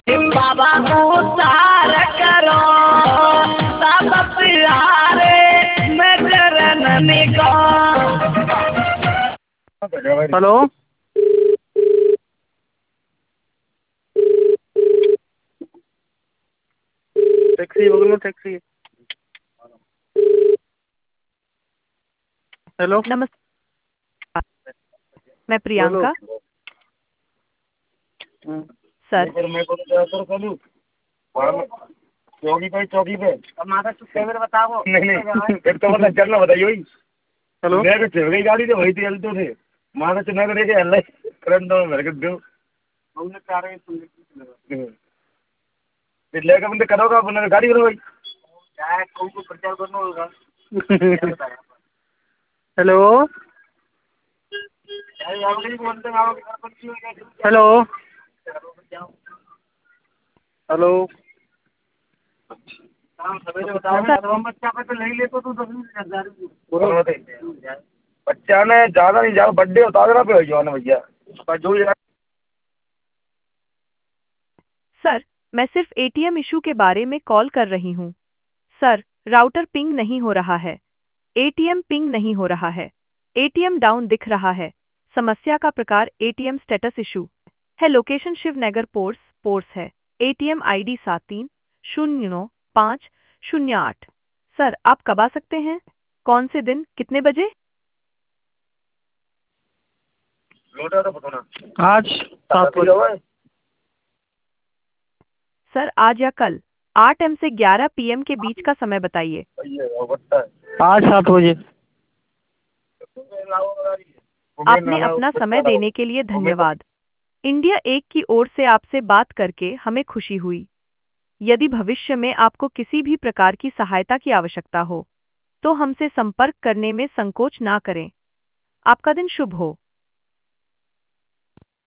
बाबा को तार करो सब प्यारे मैं चरण निको। हेलो। टैक्सी बोलो, टैक्सी। हेलो। नमस्कार, मैं बोलो। प्रियंका। सर, चौकी पे, चौकी पे। अब माता चुप मेरे बताओ। नहीं एक तो मतलब चलना बताइए। हेलो। मैं तो चल गई गाड़ी तो वही थी हल तो थे माता चुना करे के हल्ला करंट दो मेरे को दो हमने कार में सुन लेकर बंदे करोगा अपना गाड़ी करो भाई क्या कौन को प्रचार करना होगा। हेलो। हेलो। हेलो। सर, बच्चा ने ज्यादा नहीं ज्यादा बर्थडे होता ना पे जो भैया जो सर, मैं सिर्फ एटीएम इशू के बारे में कॉल कर रही हूँ। सर, राउटर पिंग नहीं हो रहा है। एटीएम पिंग नहीं हो रहा है। एटीएम डाउन दिख रहा है। समस्या का प्रकार एटीएम स्टेटस इशू है। लोकेशन शिवनगर पोर्स है। ATM ID 73095008। सर, आप कब आ सकते हैं? कौन से दिन, कितने बजे? लौटा तो बताना आज 7 बजे। सर, आज या कल 8 एम से 11 पीएम के बीच का समय बताइए। आज 7 बजे। आपने अपना समय देने के लिए धन्यवाद। इंडिया एक की ओर से आपसे बात करके हमें खुशी हुई। यदि भविष्य में आपको किसी भी प्रकार की सहायता की आवश्यकता हो, तो हमसे संपर्क करने में संकोच ना करें। आपका दिन शुभ हो।